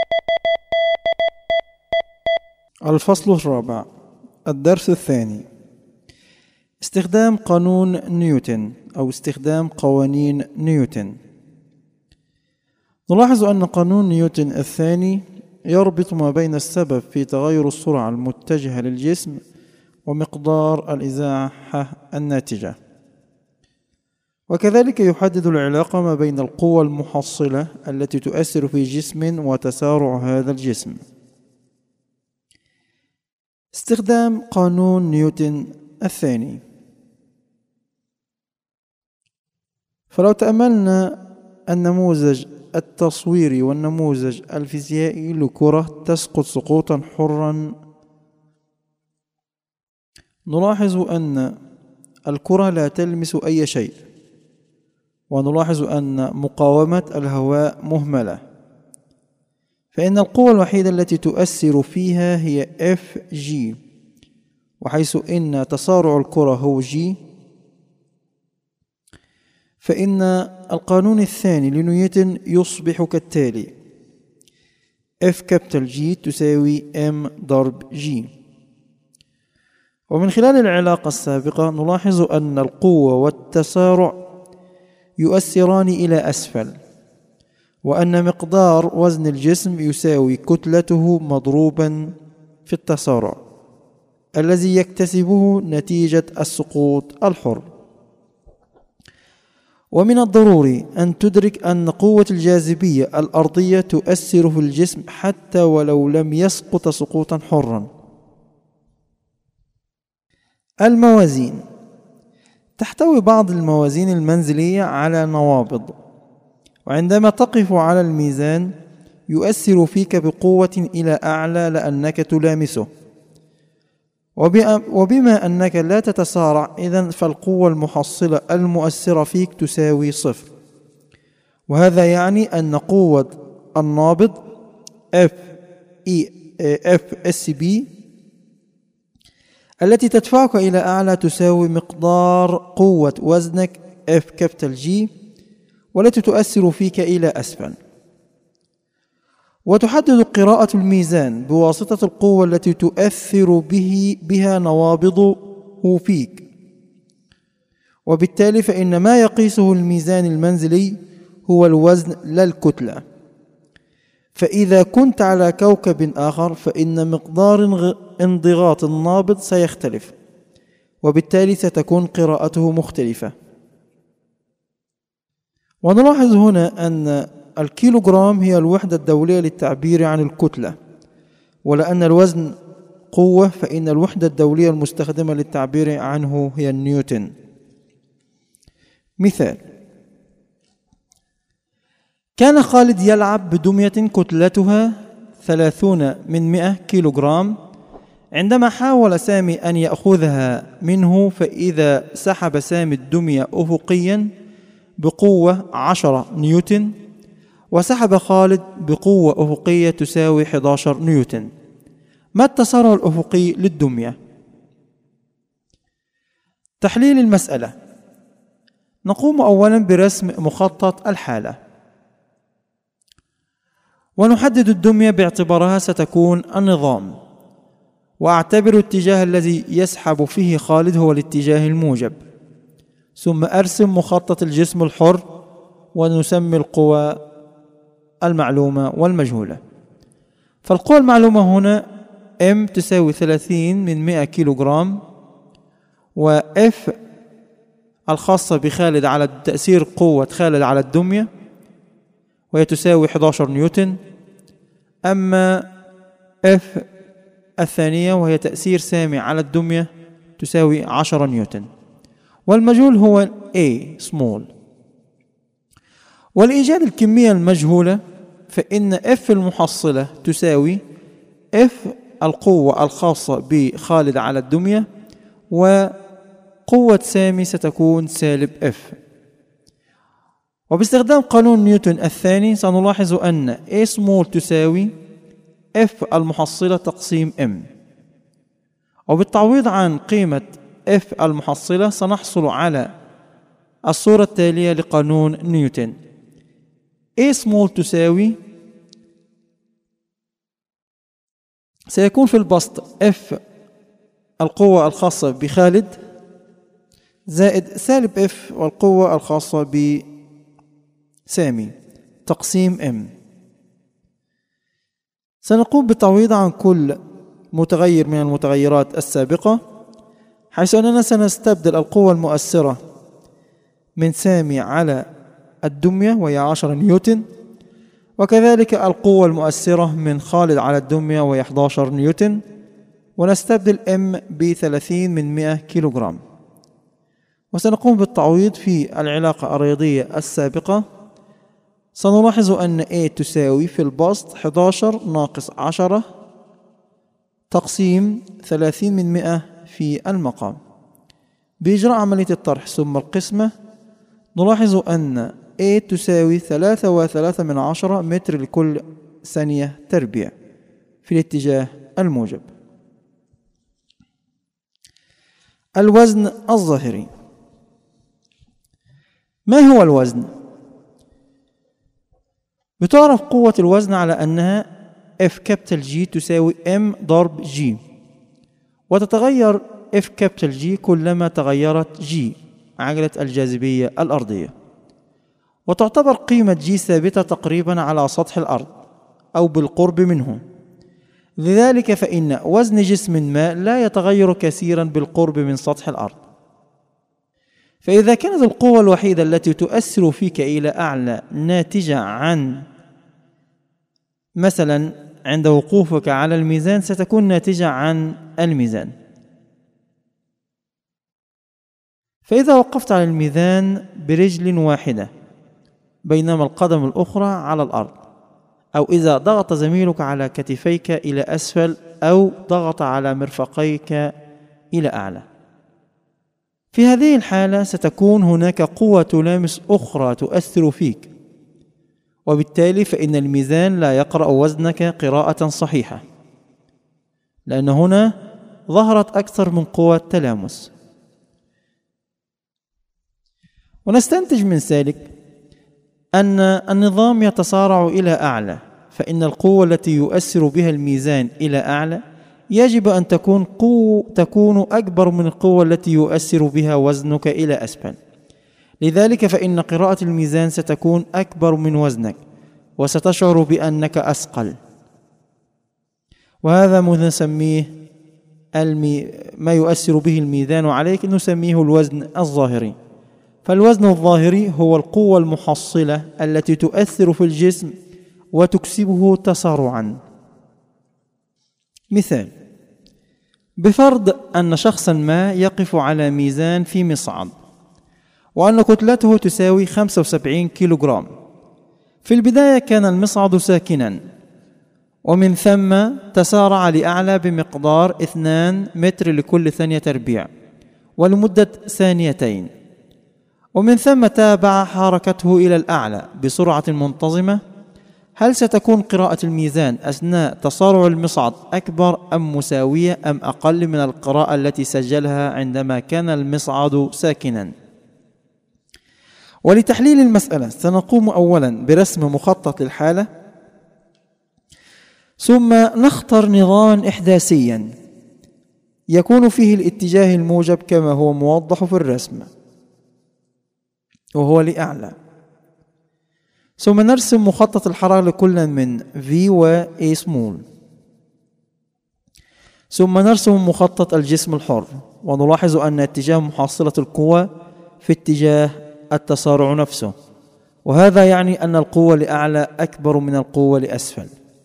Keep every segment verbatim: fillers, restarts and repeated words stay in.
الفصل الرابع، الدرس الثاني. استخدام قانون نيوتن أو استخدام قوانين نيوتن. نلاحظ أن قانون نيوتن الثاني يربط ما بين السبب في تغير السرعة المتجهة للجسم ومقدار الإزاحة الناتجة، وكذلك يحدد العلاقة ما بين القوة المحصلة التي تؤثر في جسم وتسارع هذا الجسم. استخدام قانون نيوتن الثاني. فلو تأملنا النموذج التصويري والنموذج الفيزيائي لكرة تسقط سقوطا حرا، نلاحظ أن الكرة لا تلمس أي شيء، ونلاحظ أن مقاومة الهواء مهملة، فإن القوة الوحيدة التي تؤثر فيها هي اف جي، وحيث إن تسارع الكرة هو جي، فإن القانون الثاني لنيوتن يصبح كالتالي: F كابيتال جي تساوي M ضرب G. ومن خلال العلاقة السابقة نلاحظ أن القوة والتسارع يؤثران إلى أسفل، وأن مقدار وزن الجسم يساوي كتلته مضروبا في التسارع الذي يكتسبه نتيجة السقوط الحر. ومن الضروري أن تدرك أن قوة الجاذبية الأرضية تؤثر في الجسم حتى ولو لم يسقط سقوطا حرا. الموازين. تحتوي بعض الموازين المنزلية على نوابض، وعندما تقف على الميزان يؤثر فيك بقوة إلى أعلى لأنك تلامسه، وبما أنك لا تتسارع إذن فالقوة المحصلة المؤثرة فيك تساوي صفر، وهذا يعني أن قوة النابض F E F S B التي تدفعك إلى أعلى تساوي مقدار قوة وزنك F كابيتال جي والتي تؤثر فيك إلى أسفل. وتحدد قراءة الميزان بواسطة القوة التي تؤثر به بها نوابضه فيك، وبالتالي فإن ما يقيسه الميزان المنزلي هو الوزن لا الكتلة. فإذا كنت على كوكب آخر فإن مقدار انضغاط النابض سيختلف، وبالتالي ستكون قراءته مختلفة. ونلاحظ هنا أن الكيلوغرام هي الوحدة الدولية للتعبير عن الكتلة، ولأن الوزن قوة فإن الوحدة الدولية المستخدمة للتعبير عنه هي النيوتن. مثال: كان خالد يلعب بدمية كتلتها ثلاثون من مئة كيلوغرام، عندما حاول سامي أن يأخذها منه فإذا سحب سامي الدمية أفقيا بقوة عشرة نيوتن، وسحب خالد بقوة أفقية تساوي أحد عشر نيوتن. ما التسارع الأفقي للدمية؟ تحليل المسألة. نقوم أولا برسم مخطط الحالة، ونحدد الدمية باعتبارها ستكون النظام، وأعتبر الاتجاه الذي يسحب فيه خالد هو الاتجاه الموجب، ثم أرسم مخطط الجسم الحر ونسمي القوى المعلومة والمجهولة. فالقوى المعلومة هنا M تساوي ثلاثين من مئة كيلوغرام، و F الخاصة بخالد على تأثير قوة خالد على الدمية وهي تساوي أحد عشر نيوتن، أما F الثانية وهي تأثير سامي على الدمية تساوي عشرة نيوتن، والمجهول هو A small. ولإيجاد الكمية المجهولة فإن F المحصلة تساوي F القوة الخاصة بخالد على الدمية، وقوة سامي ستكون سالب F. وباستخدام قانون نيوتن الثاني سنلاحظ أن A small تساوي F المحصلة تقسيم M، وبالتعويض عن قيمة F المحصلة سنحصل على الصورة التالية لقانون نيوتن: A small تساوي سيكون في البسط F القوة الخاصة بخالد زائد سالب F والقوة الخاصة بسامي تقسيم M. سنقوم بالتعويض عن كل متغير من المتغيرات السابقة، حيث أننا سنستبدل القوة المؤثرة من سامي على الدمية وهي عشرة نيوتن، وكذلك القوة المؤثرة من خالد على الدمية وهي إحدى عشر نيوتن، ونستبدل M بثلاثين من مئة كيلوغرام. وسنقوم بالتعويض في العلاقة الرياضية السابقة. سنلاحظ أن A تساوي في البسط إحدى عشر ناقص عشرة تقسيم ثلاثين من مئة في المقام. بإجراء عملية الطرح ثم القسمة نلاحظ أن A تساوي ثلاثة وثلاثة من عشرة متر لكل ثانية تربيع في الاتجاه الموجب. الوزن الظاهري. ما هو الوزن؟ بتعرف قوة الوزن على أنها F capital G تساوي M ضرب G، وتتغير F capital G كلما تغيرت G عجلة الجاذبية الأرضية، وتعتبر قيمة G ثابتة تقريبا على سطح الأرض أو بالقرب منه. لذلك فإن وزن جسم ما لا يتغير كثيرا بالقرب من سطح الأرض. فإذا كانت القوة الوحيدة التي تؤثر فيك إلى أعلى ناتجة عن مثلا عند وقوفك على الميزان، ستكون ناتجة عن الميزان. فإذا وقفت على الميزان برجل واحدة بينما القدم الأخرى على الأرض، أو إذا ضغط زميلك على كتفيك إلى أسفل أو ضغط على مرفقيك إلى أعلى، في هذه الحالة ستكون هناك قوة تلامس أخرى تؤثر فيك، وبالتالي فإن الميزان لا يقرأ وزنك قراءة صحيحة، لأن هنا ظهرت أكثر من قوة تلامس. ونستنتج من ذلك أن النظام يتصارع إلى أعلى، فإن القوة التي يؤثر بها الميزان إلى أعلى يجب أن تكون قوة تكون أكبر من القوة التي يؤثر بها وزنك إلى أسفل. لذلك فإن قراءة الميزان ستكون أكبر من وزنك، وستشعر بأنك أثقل، وهذا ما نسميه المي... ما يؤثر به الميزان عليك نسميه الوزن الظاهري. فالوزن الظاهري هو القوة المحصلة التي تؤثر في الجسم وتكسبه تسارعا. مثال: بفرض أن شخصا ما يقف على ميزان في مصعد، وأن كتلته تساوي خمسة وسبعين كيلوغرام. في البداية كان المصعد ساكنا، ومن ثم تسارع لأعلى بمقدار اثنين متر لكل ثانية تربيع ولمدة ثانيتين، ومن ثم تابع حركته إلى الأعلى بسرعة منتظمة. هل ستكون قراءة الميزان أثناء تسارع المصعد أكبر أم مساوية أم أقل من القراءة التي سجلها عندما كان المصعد ساكنا؟ ولتحليل المسألة سنقوم أولا برسم مخطط للحالة، ثم نختار نظاما إحداثيا يكون فيه الاتجاه الموجب كما هو موضح في الرسم وهو لأعلى، ثم نرسم مخطط الحركة لكل من V و A small، ثم نرسم مخطط الجسم الحر، ونلاحظ أن اتجاه محصلة القوة في اتجاه التسارع نفسه، وهذا يعني أن القوة لأعلى أكبر من القوة لأسفل.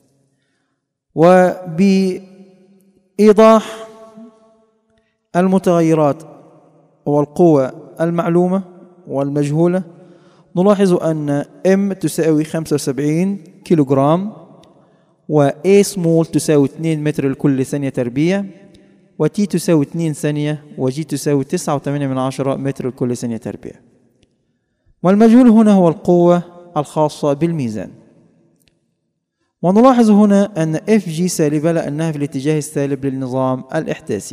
وبإيضاح المتغيرات والقوة المعلومة والمجهولة نلاحظ أن M تساوي خمسة وسبعين كيلوغرام، و A small تساوي اثنين متر لكل ثانية تربيع، و T تساوي اثنين ثانية، و G تساوي تسعة وثمانية من عشرة متر لكل ثانية تربيع. والمجهول هنا هو القوة الخاصة بالميزان. ونلاحظ هنا أن اف جي سالبة لأنها في الاتجاه السالب للنظام الإحداثي،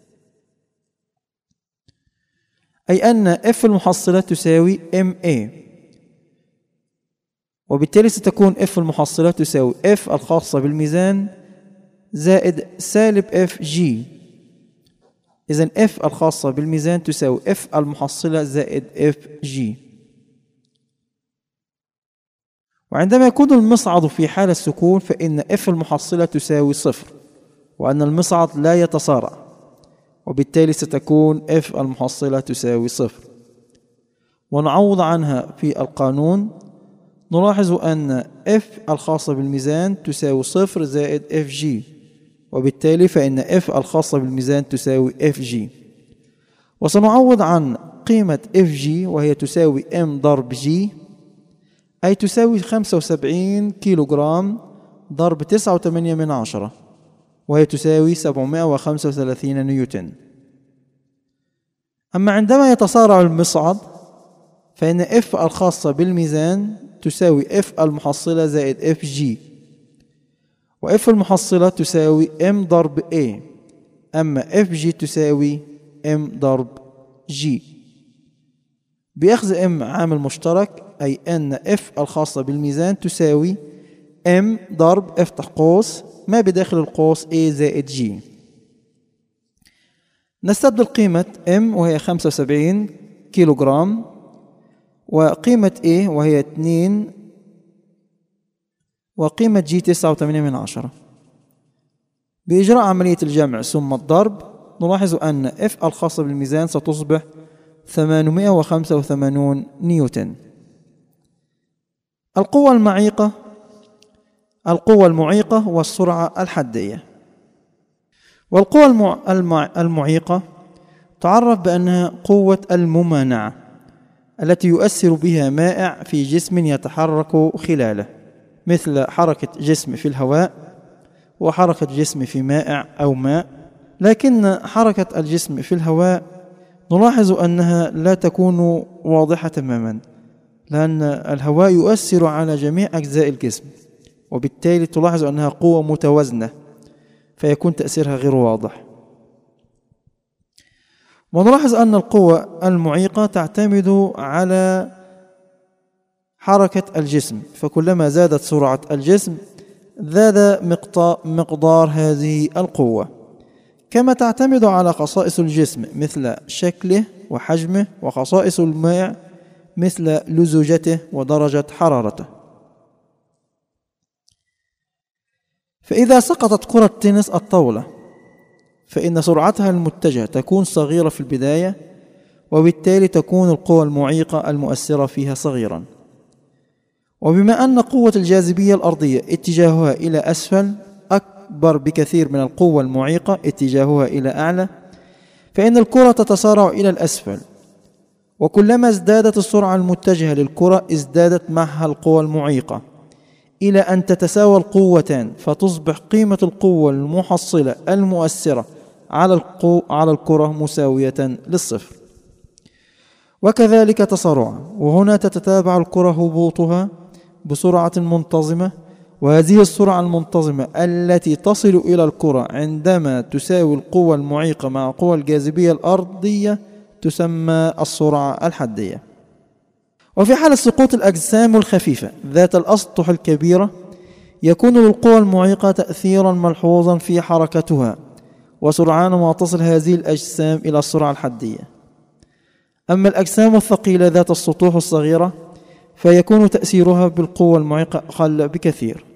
أي أن F المحصلة تساوي ام اي، وبالتالي ستكون F المحصلة تساوي F الخاصة بالميزان زائد سالب اف جي. إذن اف الخاصة بالميزان تساوي اف المحصلة زائد اف جي. وعندما يكون المصعد في حالة السكون فإن اف المحصلة تساوي صفر، وأن المصعد لا يتسارع، وبالتالي ستكون اف المحصلة تساوي صفر. ونعوض عنها في القانون، نلاحظ أن اف الخاصة بالميزان تساوي صفر زائد اف جي، وبالتالي فإن اف الخاصة بالميزان تساوي اف جي. وسنعوض عن قيمة اف جي وهي تساوي ام ضرب جي، أي تساوي خمسة وسبعين كيلوغرام ضرب تسعة وثمانية من عشرة، وهي تساوي سبعمائة وخمسة وثلاثين نيوتن. أما عندما يتسارع المصعد فإن اف الخاصة بالميزان تساوي اف المحصلة زائد اف جي، واف المحصلة تساوي ام ضرب a، أما اف جي تساوي ام ضرب جي. بأخذ ام عامل مشترك، أي أن اف الخاصة بالميزان تساوي ام ضرب افتح قوس ما بداخل القوس a زائد g. نستبدل قيمة m وهي خمسة وسبعين كيلوغرام وقيمة a وهي اثنين وقيمة g تسعة وثمانية من عشرة. بإجراء عملية الجمع ثم الضرب نلاحظ أن f الخاصة بالميزان ستصبح ثمانمائة وخمسة وثمانين نيوتن. القوة المعيقة القوة المعيقة والسرعة الحدية. والقوة المع... المعيقة تعرف بأنها قوة الممانعة التي يؤثر بها مائع في جسم يتحرك خلاله، مثل حركة جسم في الهواء وحركة جسم في مائع أو ماء. لكن حركة الجسم في الهواء نلاحظ أنها لا تكون واضحة تماما، لأن الهواء يؤثر على جميع أجزاء الجسم، وبالتالي تلاحظ أنها قوة متوازنة فيكون تأثيرها غير واضح. ونلاحظ أن القوة المعيقة تعتمد على حركة الجسم، فكلما زادت سرعة الجسم زاد مقدار هذه القوة، كما تعتمد على خصائص الجسم مثل شكله وحجمه، وخصائص المائع مثل لزوجته ودرجة حرارته. فإذا سقطت كرة تنس الطاولة فإن سرعتها المتجهة تكون صغيرة في البداية، وبالتالي تكون القوة المعيقة المؤثرة فيها صغيرا. وبما أن قوة الجاذبية الأرضية اتجاهها إلى أسفل أكبر بكثير من القوة المعيقة اتجاهها إلى أعلى، فإن الكرة تتسارع إلى الأسفل، وكلما ازدادت السرعة المتجهة للكرة ازدادت معها القوة المعيقة إلى أن تتساوى القوتان، فتصبح قيمة القوة المحصلة المؤثرة على القو على الكرة مساوية للصفر، وكذلك تسارعها. وهنا تتتابع الكرة هبوطها بسرعة منتظمة، وهذه السرعة المنتظمة التي تصل إلى الكرة عندما تساوي القوة المعيقة مع قوى الجاذبية الأرضية تسمى السرعة الحدية. وفي حال سقوط الأجسام الخفيفة ذات الأسطح الكبيرة يكون للقوى المعيقة تأثيرا ملحوظا في حركتها وسرعان ما تصل هذه الأجسام إلى السرعة الحدية. أما الأجسام الثقيلة ذات السطوح الصغيرة فيكون تأثيرها بالقوة المعيقة أقل بكثير.